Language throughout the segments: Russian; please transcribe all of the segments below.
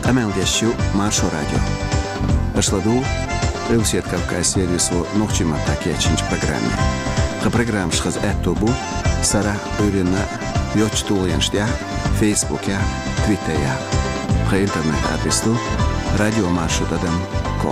Амел Дещу, Маршо Радио. Ашладу, Рилсиет Кавказ сервису Нохчима Такечинч программе. Программ шхаз Этобу, Сара Урина, Йочтулянштя, Фейсбуке, Твиттере. По интернет-адресу radiomarshutadam.com.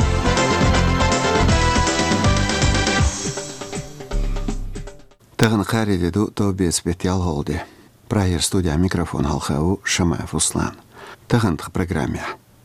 Тагын қаридеду тобе специал холде. Прайер студия микрофон халхау Шамаев Руслан. Тагын программе.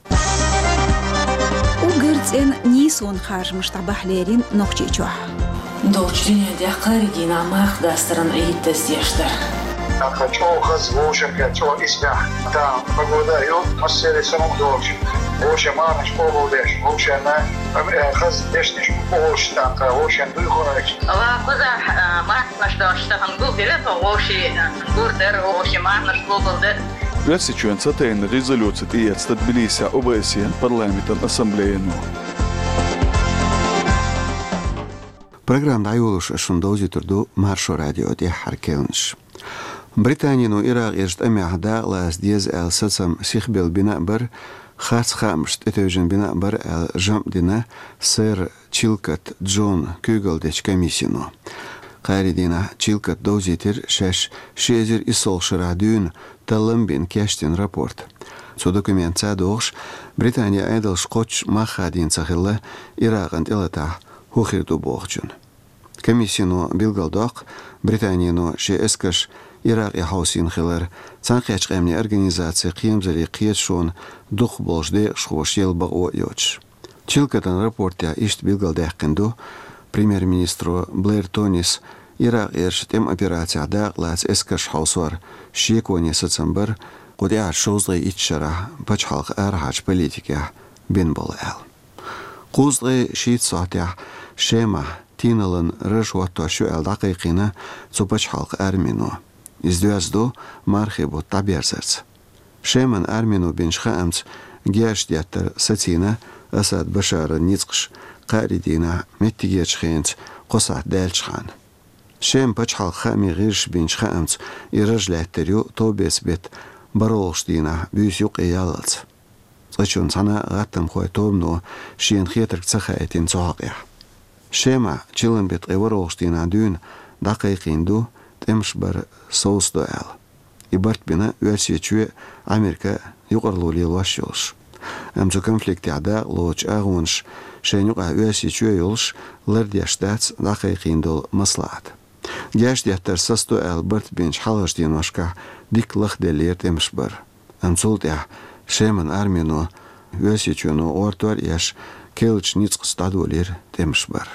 Угырцен Нисон харжмыш табахлерин нохчичуа. Дочрине дяқаридина махдастырын иттездештер. Хочу хазвушенка, чего исмя. Там благодарю, массери самом дочь. Лучше марниш погодеш, лучше на хаздешниш погодиш, так лучше выходишь. Куда марниш доштахан губиле, лучше гурдер, лучше марниш погодер. Версичуен сатейн резолюция тиец Тбилиси ОБСЕ парламентан ассамблеяну. Программа дайулуш шундози турду Маршо Радио де Харкелнш. بريطانيا وإيراق يجتمع أعداء لاس ديز آل ساتسم سيخبل بناء بر خاص خامشت اتوجن بناء بر آل جمع دينا سير تشيلكت جون كوغل ديش كميسينو قاري دينا تشيلكت دوزيتر شاش شيزر إصول شرادون تلم بين كاشتين رابورت سو دوكومنت سادوغش بريطانيا أيضا شقوش ما خادين ساخلة إيراق انت إلتا هوخير دو بوغجون كميسينو بيلغالدوق بريطانيا شي اسكش إيراق يحوسين خلال تنقيش قيمني أرغانيزاتي قيم زري قيد شون دوخ بولش دي شخوش يلبغ و يوش. تشيلكتن رابورتيا إشت بيلغال داقندو بريمير مينسترو بلير تونيس إيراق إرشت أوبراتيا داق لات إسكش حوصور شيكوني ستسمبر قد إعاد شوزغي إتشرح باش حلق أرهاج بوليتيكا بين بول قوزغي شيت صاتيا شيما تينلن رجواتو شوال دقيقينا زباش حلق أرمينو إزدوازدو مارخيبو طبيرزرز. شيمن أرمينو بنش خامس جياش دياتر ستينا أساد بشار نيتقش قاردينا متجيش خينت قصة دالش خان. شيم بچحال خامي غيرش بنش خامس إرجلاتريو توبيس بيت برولش دينا بيسيوق إيالات. تشون سنة غاتم خوي توبنو شين خيترك تسخايتين تسوحقيح. شيما چلن بيت غيورولش دينا دون دقيقين دو تمش بر صوص دوال. يبرت بنا واسيتشوي أمريكا يقرلو لي الواشيوش. أمزو كونفليكت عداء لوش أغونش شينيقع واسيتشوي يولش لردياشتات دقيقين دول مصلحت. جاش دياتر ساس دوال برت بينش حالش دين واشكا ديك لخ دلير تمش بر. أمزولت يح شيمن أرمينو واسيتشونو أورتوار ياش كيلش نيتق ستادولير تمش بر.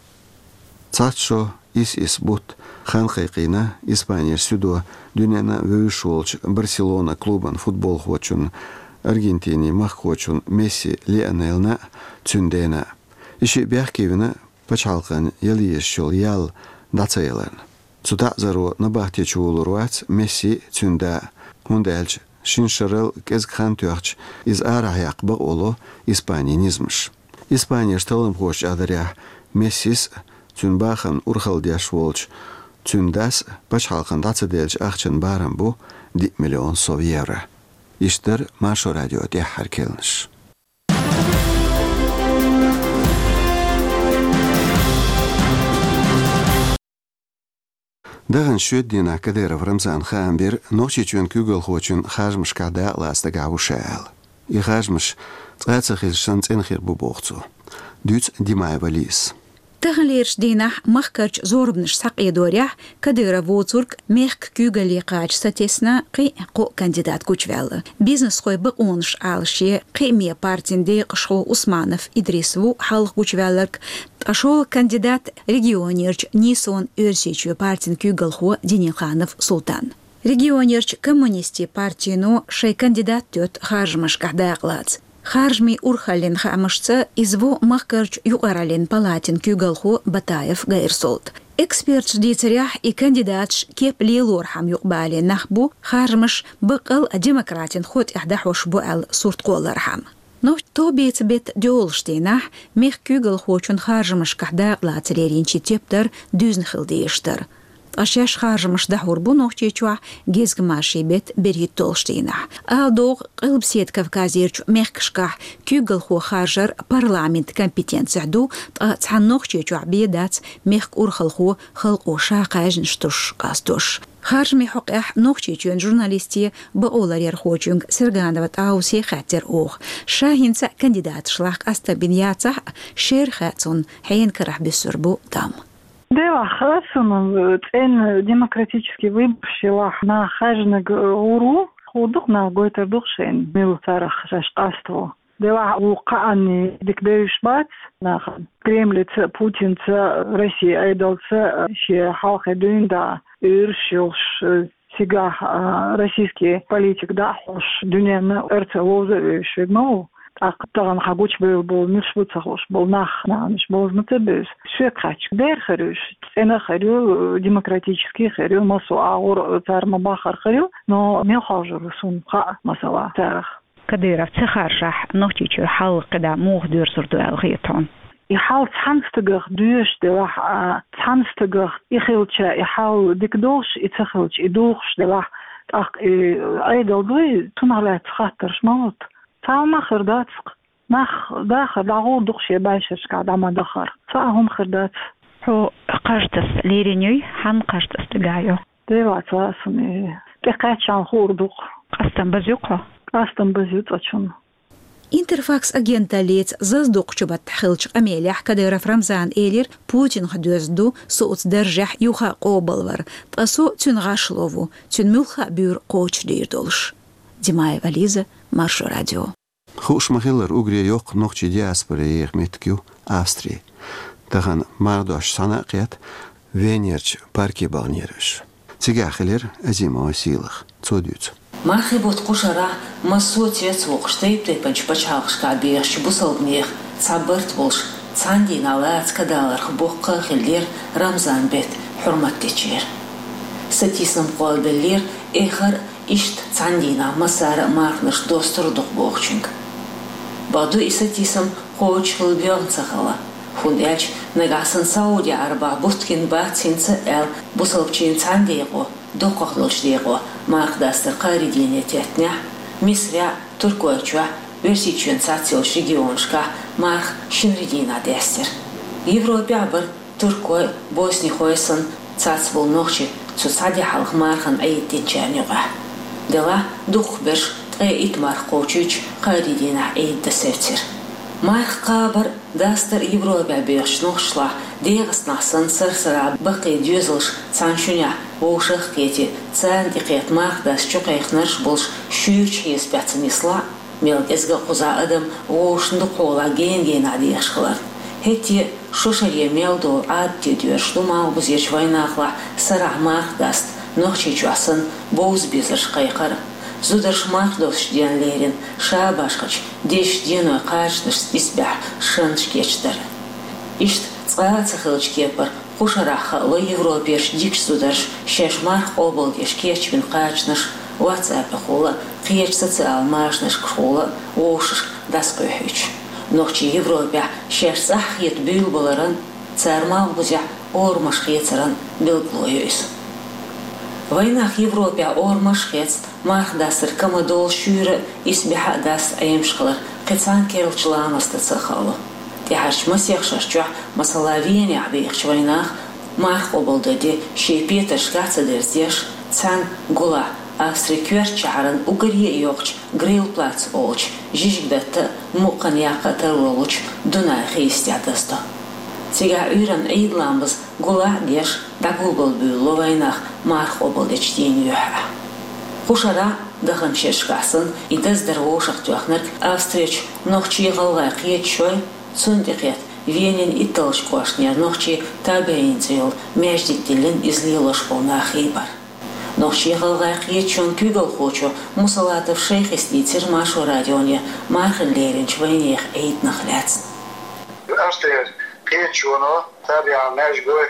تاتشو إس بوت خانقيقينا إسبانيا سودو دنيانا ويشولش برشلونة كلوبان فوتبول خوچون أرجنتيني مخ خوچون ميسي ليونيلنا تشندينا إشي بيحكيونا بچالقان يليش شول يال داتسيلن تتعذرو نباحتي چول روات ميسي تشندا هوندالج شنشرل كز خان تيوخش إز آرح يقبق أولو إسباني نزمش إسبانيا شتلم خوش أدريح ميسيس تنباخن أرخل دياش وولش تنداس باش حلقن داتس ديلج أخشن بارن بو 10 مليون سوفيرة. يشتر مارشو راديو دي حركلنش. دغن شود دينا كدير في رمزان خامبير نوشي چون كوغل خوچون خاجمش كادا لاستقاو شال. يخاجمش تغاتسخيز شنت انخير بو بوغتو. دوت ديماي باليس. تغليرش دينح مخكرج زوربنش ساقي دوريح كديرا فوتورك ميخك كوغلي قاج ستيسنا قي قو كانديدات كوچوال بيزنس خوي بقونش آلشي قي مية بارتين دي قشو عثمانف إدريسو حالق كوچوالك تقشو كانديدات ريجيونيرج نيسون إرسيچو بارتين كوغل خو دينيخانف سلطان ريجيونيرج كومونيستي بارتينو شي كانديدات توت خارجمش كحداقلات خارجمي أورخالين خامشتا إزبو مخكرج يقرالين палатин كوغلخو باتايف غيرسولت. إكسبيرتش ديتريح إي كانديداتش كيب ليلور حم يقبالين نخبو خارجمش بقل ديمقراطين خود إحداحوش بوال صورت قول رحم. نو تو بيت ديولشتينح ميخ كوغلخو چون خارجمش كحداق لاتريرين چي تيبتر دوزن خلديشتر. أشياش خارج مش دحور بونوخ تيجوا جيزج ماشي بيت بريت تولشتينا أدوغ قلب سيد كافكازيرج ميخكشكح كيوغل خو خارجر بارلامنت كامبيتين سعدو تحنوخ تيجوا بيدات ميخك أورخل خو خلق وشاقاج نشتوش قاستوش خارج ميحق نوخشيتون جورناليستي بأولار يرخوچونغ سرغاندوات آوسي خاتر أوخ شاهنسا كانديدات شلاق أستبنياتح شير خاتون حين كرح بالسربو دام Дела хасана цен демократический выбор шилах на хажнаг уру худух на гойтердухшен милтарах шашқаство. Дела уқаани дикдеюш бац на Кремлец Путинц Россия айдалца ще халхе дюнда иршилш сега российский политик да хош дюняна эрцелозы швегнол. Aqtağın xaguç bol nüsbut saxoş bol naxnamış bol mutebes şekaç der xarış ena xarı demokratический xarı maso ağır tarma baxar xarı no me xajırsun qa masala tarix Kadyrov tsaxarşah noqtichu halqda muğdur surdu alğiton يحاول تحنستجر دوش دلح تحنستجر يخلش يحاول دكدوش يتخلش يدوخش دلح أيضا دوي تنهلا تخاطر شموت فما خردات نخ داخل لعود دخشي باشش قاعد عم دخر فهم خردات هو قرطس ليرينيو هم قرطس تجايو دلوقتي واسمي تقعدش عن خوردق قستم بزيوق أشون Интерфакс агента лиц заздукчубат тхилч Амелях Кадыров Рамзан Элир Путин хдёзду соцдержах юха қобалвар тасо тюнгашлову тюнмюлха бюр коч дирдолш Димаева Лиза Маршо радио Хуш махиллар угри yok нохчи диаспора ехметкю Австрии таган мардош санақият венерч парки балнерыш Цигахилер азима силах цодюц Махи бот кушара масотец вохштейп тепанч пачалшка беш бусалгнех цабырт болш цанди налац кадалар бокка хиллер Рамзан бет хурмат кечер Сатисам қолбелер эхар ишт цандина масара марнаш достурдук бохчинг Баду исатисам коч хылбён цахала Хундач нагасын Саудия арба бусткин бацинца эл бусалпчин цандего доқоқлылшдего мақдастыр қаридине тетня Мисря Туркойчуа версичен сациош регионшка мақ шинридина дестер Европа бір Туркой Босни хойсын цац бол нохчи цусади халх мархан айттен чернюга Дела дух берш тғе итмар қочуч қаридина айдды севтер Майх қабыр дастыр Европа берш нохшла дегаснасын сыр-сыра бақи дюзылш цаншуня Ошах кети цан дикет мақдас чуқайхнарш болш шүйрч еспятсынисла мелгезгі құза адам ошынды қола ген адияшқылар. Хетти шушария мелдол адти двершту мал бузеч вайнақла сыра мақдаст нохчи чуасын боуз безірш қайқар. Зударш мақдос денлерин шабашқыч деш деной қачдыш испях шынш кечтір. Ишт цғацықылыч кепір Хушарахалы Европеш дикш сударш шешмарх обалдеш кечвин қачныш WhatsApp хула қеч социал машныш хула ошыш даскөйхіч. Нохчи Европа шешсах ет бүйл боларын цармал бузя ормаш хецаран билглойюйс. Войнах Европа ормаш хец марх дастыр камадол шүйрі исбиха даст айымшқылар қецан керілчыламасты цахалу. Тяж масехшашчу масалавине абих войнах марх обалдади шепетер шгаца дерздеш цан гула австрикверчаран угрие йокч грил плац олч жижгдата муканьяка таролуч дунай христиатасто Сега үйран эйдламбыз гула деш дагулбал бюлло войнах марх обалдич ден юха Хушара дахан шешгасын и даздарвошах тюахнерк австрич нохчи галгай қиетшой Сундикет Венин и толчкошнер нохчи табейнцил междиттилин излилош полнахибар. Нохчи галгай қиетчон кюгал хочо мусалатов шейх истицер Маршо радионе мархан леринч войнех эйднах ляцн. Австрия қиетчоно табиа межгой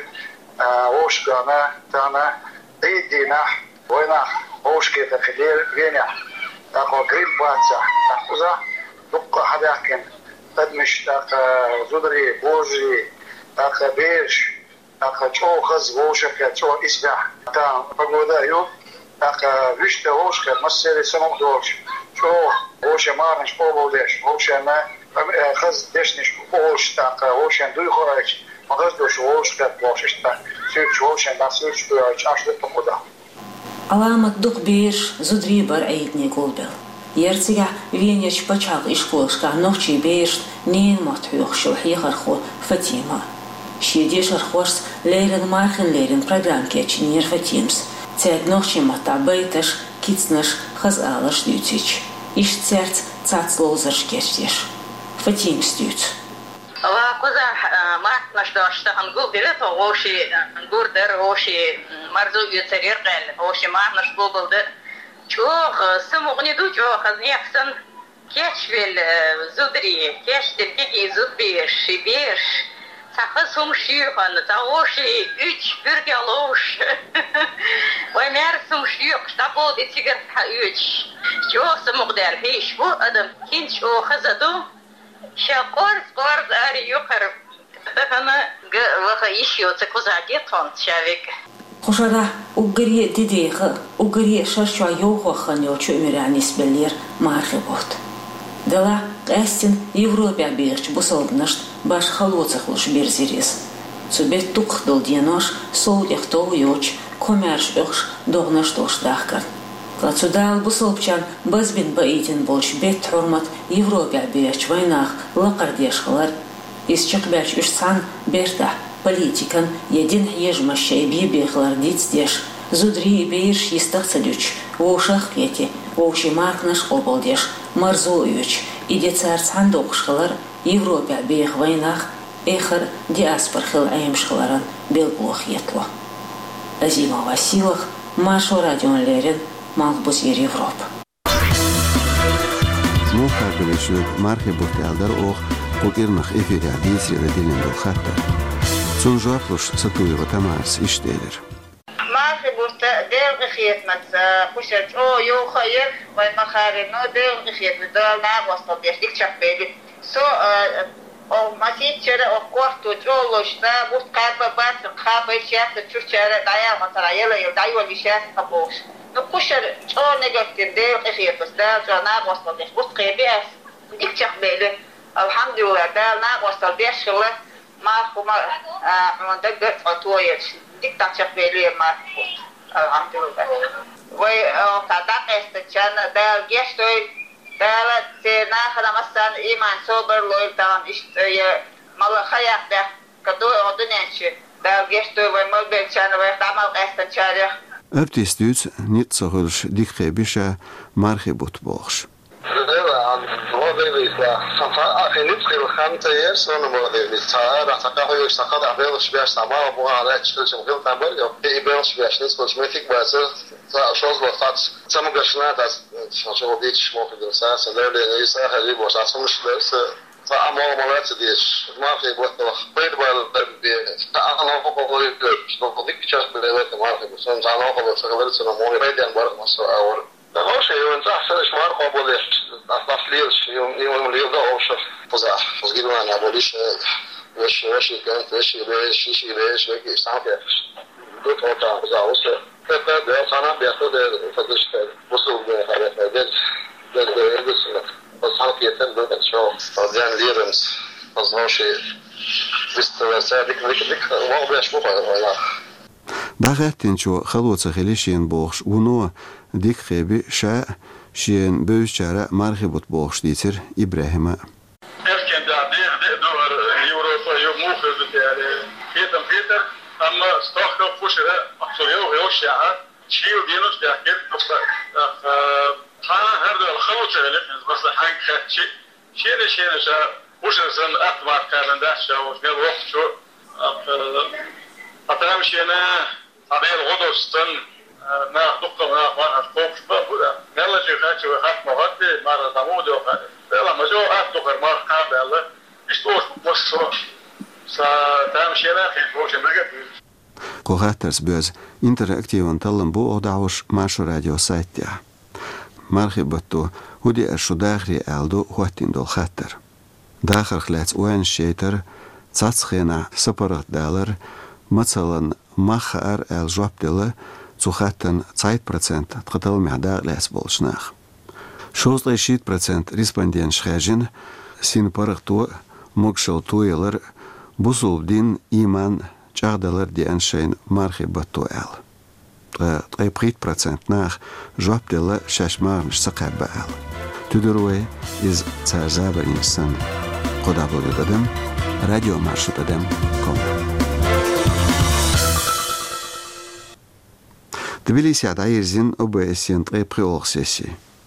ошгана тана эйдинах войнах ошкета хидер венях тако грил баца такуза дукка хадякин Тадмиш так зудри божи так беш شو خز وشك شو إسمع تا بقوله يو وش توش كمسير سنوم دوش شو وش ما نش بقولش وش ما خز دش نش بقولش تا وش ندوي خارج ما خز دوش وش كبلاش تا سويت وش ناسويت بيرج أشد تمودا علامة دق بير زدري بر عيدني قلبل يرتجع وينيش بچاق إشكوش كعنوشي بير نين مطيوخ شو حيخرخو فتيمة شيديش أرخوش ليرن مارخن ليرن برنامج كيتشنير فتيمس تاد نوشي مطع بيتش كيتنش خز آلش ديوتيش إيش تسرت تعطلوزرش كيتش فتيمس ديوت الله كذا ما نشداشت هنقول دلته وشي نقول در وشي مرزو يتغير قال وشي ما نشبوبل ده شو سمعني دو جو خزني أحسن كيش في الزدري كيش تركي زبيش بيش تخصهم شيوخن تاوشي إيش برجلوش ويمارسهم شيوخ تقول يتجر حيوش شو سمقدر هيش هو أدم كنش أو خزدو شاقورس قارد أري يقرب أنا وخيشيو تكوزاجيتون شافيك خوشادا اوگری دیدیخه اوگری شرشوا یوخو خانیو چو میرانیس بلیر مارخبوت دلا قاستن Европе بیرچ بوسالدنشت باش خلوцахлуш берзирис цубет тук дол динош соудех тоуйоч комерш охш догнаштош дахкар клацудал бусалпчан базбин баитин болш бет хурмат Европе بیرچ войнах лақардешхлар исчекберч ушсан берта политикан един ежмащай бибехлар дицдеш зудри бейш истахцадюч ошах пети оши маркнаш обалдеш марзоюч иде царцан докшхлар Европе бех войнах эхар диаспорхил аемшхларан белблох етло Азима Василах Машу Радион Лерин Малбуз Европ موقع بلشوك ماركي بورتالدر اوخ قوكيرنخ افيري عديسي ردينين دو خطر سون جوابلوش ستوي وتمارس اشتيلر ماركي بورتالدر غخيت مت خوشت او يو خير وما خارنو دل غخيت بدال ناغ وسط ديش ديك شفيلي سو او مسيتشر او كورتو جولوشتا بوست قابا بات قابا شات تشوشر دايا مثلا يلا دايو اللي شات قبوش نقشر او نجفتين دل غخيت بس دال ناغ وسط ديش بوست قيبيس ديك شفيلي الحمد لله دال ناغ وسط ديش خلا ماركو ما عندك عطوية ديك تشفيلي ماركو الحمد لله وي كذا استشان دال جشتوي دال سينا خدام السن إيمان صبر لويل تام إشتري مال خيار ده كدو عدنيش دال جشتوي ومال بيشان ويختامل استشاري أبتي ستوت نيت صغرش ديك خيبشة مارخي بوتبوخش أخي نبغي الخامسة يرس وأنا مغادر نتاعي راح تقاعد يشتغل عبالش بيش تعمل أبوها على تشكل شمغيل تعمل يوم يبالش بيش نسبة شميتك بس شوز لفات سامقشنا تاس شغل ديتش ممكن دراسة سنة يسافر هذي بوش عشان مش درس فأمور مرات ديتش ما في بوقت بيد بالبيت أنا أقول لك ديك شخص بالوقت ما في بس أنا أقول شغلت سنة موري بيد أنا برا مصر أول ده هو شيء وانت أحسن شمار قابلش أصليش يوم اللي يبدأ أوش فزع فزجيلنا أنا بقوليش وش كانت وش يستعمل دوت وطا فزع وش ده صنع بياخد فدش وصل ده بس هذا يتم ده شو فزعن ليرمس فزع شيء بس ديك ما بيش ولا باغتين شو خلوص خليشين بوخش ونو ديك خيبي شاء شين بوشارة مارخبوت بوخش ديتر إبراهيم أفكار ده دور يوروبا يوموخر بتاعي بيتر أما استخدم فوشرة أصليه يوشيا شيء دينوش ده كده ها هذا الخلوص اللي بس حاجة شيء شا فوشرة زن أطبع كذا ده شو في الوقت شو أترى شينا على الغدوستن نا دكتور نا ما فوق بقى نلا شيء خاتش وخات مغطي مرة تمود وخات لا ما جو دكتور ما خاب الله إشتوش بس ستام شينا في فوش مجد قوهاترس بيز interaktīvan talan بو أودعوش ماشو راديو سايتيا مرحبتو هودي أرشو داخري ألدو هواتين دول خاتر داخر خلات وين شيتر تاتسخينا $1 مثلا مخار الجواب دله زخاتن 2% تقتل معداء لاس بولشناخ شوز 3% ريسبوندين شخاجن سين برغتو مقشل تويلر بوصول دين إيمان جاغدلر دي أنشين مارخي بطو آل 3% ناخ جواب دله شاشمار مش سقاب بآل تدروي إز تازابا إنسان قدابلو دادم راديو مارشو دادم كوم تبليسي عدايرزين أبويسين طيبقي أغسيسي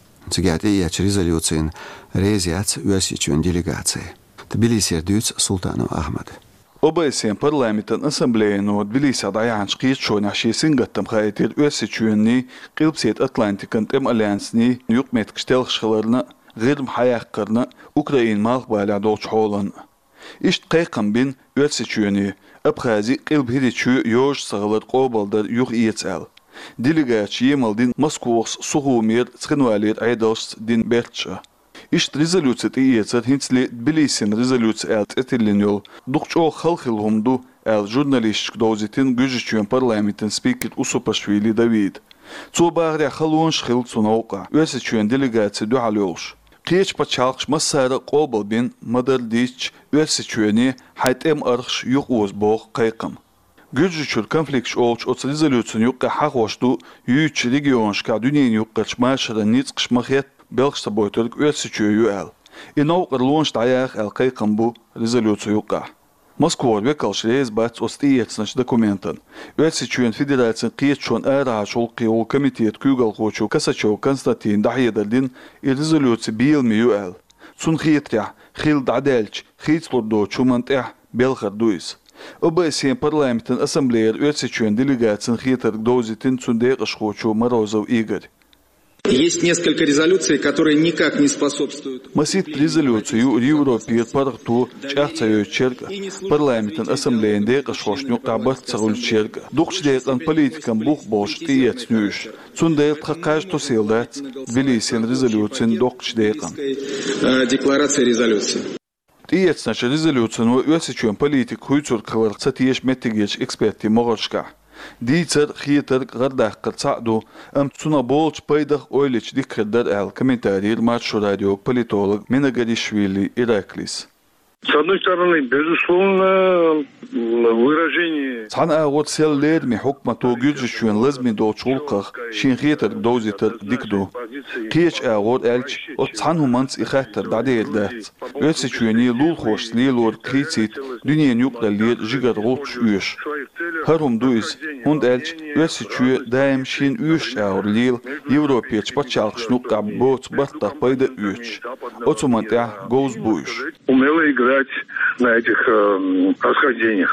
تقعدي резолюциян резиац USCHUN делегации. Тбилиси ردюц Султану Ахмад. OBS'in parlamentin assembleyen och Tbilisi dayan skitshon ashisin gattam khaytir USCHUNni qilbset Atlantikan tem alliansni yuqmet qstelkhshlarna غير محيقرنا أوكرين مالك بالا دوش حولن إشت قيقم بين USCHUNni أبخازي قلب هديتشو يوش صغلر قوبالدر يوغ إيتسال ديليغات يمال دين مسكوخس سوغومير تخنوالير عيدوست دين بيرتشا إشت ريزولوتسية إيتسات هنسلي تبليسين ريزولوتسية آلت إتلينيول دوغشو خلخلهم دو آل جورناليشتك دوزيتين جوجيتشوين برلامنتين سبيكر أوسوباشويلي داويد تو باغري خلونش خلط سنوقع USCHUN делегация دو عليوش قيش باتشالقش مسارة قوبل بين مدر ديش USCHUNni حيت أرخش يقوز بوغ قيقم Gücüçür konflikt olç ots rezolüsyon yuqqa haqoşdu yüç regionşka dünyen yuqqaç maşara nitsqş maxet belqsta boytuluk USCHU al. İnauqar lonş dayaq al qayqam bu rezolüsyon yuqqa. Moskva ve kalşrez bats ostiyetsnaç dokumentan. USCHU Federatsiyan qiyetşon araç olqi ol komitet kügal qoçu kasaço Konstantin Dahyedaldin rezolüsyon bilmiyu al. Sun xiyetrah xil dadalç xitslordo çumantah belqarduis. OBS'in parlamentin ассамблеяр USCHUN делегациян хитер доузитин цундеq шхочу Морозов Игорь. Есть несколько резолюций, которые никак не способствуют. Масит резолюцию Европе паркту чахцаю черга парламентин ассамблеян деq шхошню табат цагул черга. Духшдеqan политикан бух бош тиетнюш. Цундеq тхакаж тосилдат Тбилисин резолюциян дохшдеqan. Декларация резолюции. Тиетснач резолюциян USCHUN политик хуйцур кылыр цатиеш метигеч эксперти могоршка. Дийцер хиетер гардаққа цаду цуна болч пайдах ойлич диккердер ал комментарий Маршу радио политолог Менагаришвили Ираклис. С одной стороны, безусловно, выражение... Цана вот сел ледми хукмату гюджичуен лазми долчулках шинхетер доузитер дикду. Кеч вот эльч от цанху манц ихайтер дадеер дат. USCHUNni лул хош лилор крицит дюнен юкра лир жигар голч уеш. Харум дуиз хунд эльч USCHU даем шин уеш лил Европеч пачалк шнукка боц бартах пайда уеш. Оцумантя гоуз буеш. Умело играть на этих расхождениях.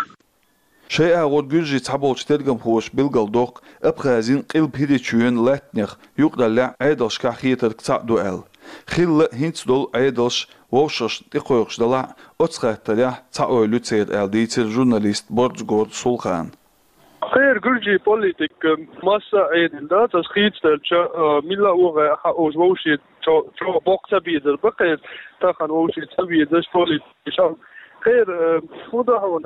شيء أود جوجي تعبوش ترجم خوش بالجلدوق أبغازين قلب هيديتشون لاتنيخ يقدر لا عيدلش كحيتر كتعدو ال خل هنت دول عيدلش ووشش تقويقش دلع أتسخت تريح تعويلو تير ال ديتر جورناليست بورجغور سولخان خير جورجي بوليتيك مسا عيدل دا تسخيت تلشا ملا وغا حقوش ووشي جو بوقتا بيدر بقيت تاخن ووشي تبيدش بوليتيك خير فضحون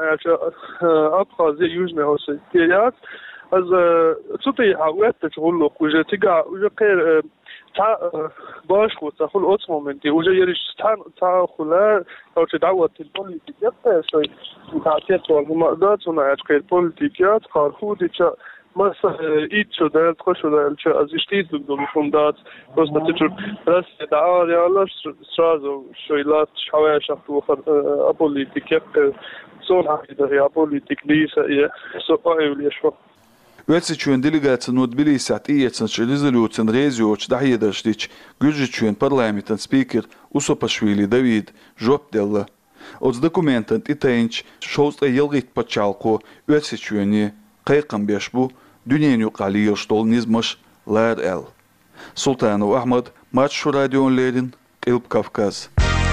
أبقى زي يوجنا أوسيتيات از تطيح وقت تقول وجا تقع وجا خير تاع باش خو تاخذ اوت مومنتي وجا يريش تاع خلا او تدعوت البوليتيكات شوي تعطيت والمقدات ونعيش خير بوليتيكات خارخودي Massa itcho da tkhosho da az ishtid do fundat просто течу раз да реально сразу шойлат шавая шахту а политике сон хакида я политик лиса я соаевли шо USCHUN делегация от Тбилиси атиетсан резолюциян резиоч дахиедерштич Gücüçün parlamentin speaker Усопашвили Давид жопделла от документан титенч шоуста елгит пачалко USCHUNni qayqan beşbu dünyen yuqali yostol nizmaş lar el. Sultanu Ahmad Marшу radionlerin Qilb Kafkaz.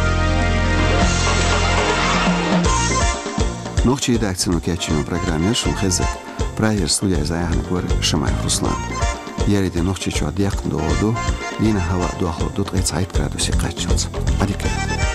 Noqchi redaktsiyonu keçinu programmer Shulkhezek. Prayer studiya zayahni gor Shamay Ruslan. Yeride noqchi ço diaqn doğdu. Yine hava doğdu 37 gradus qachçıldı. Hadi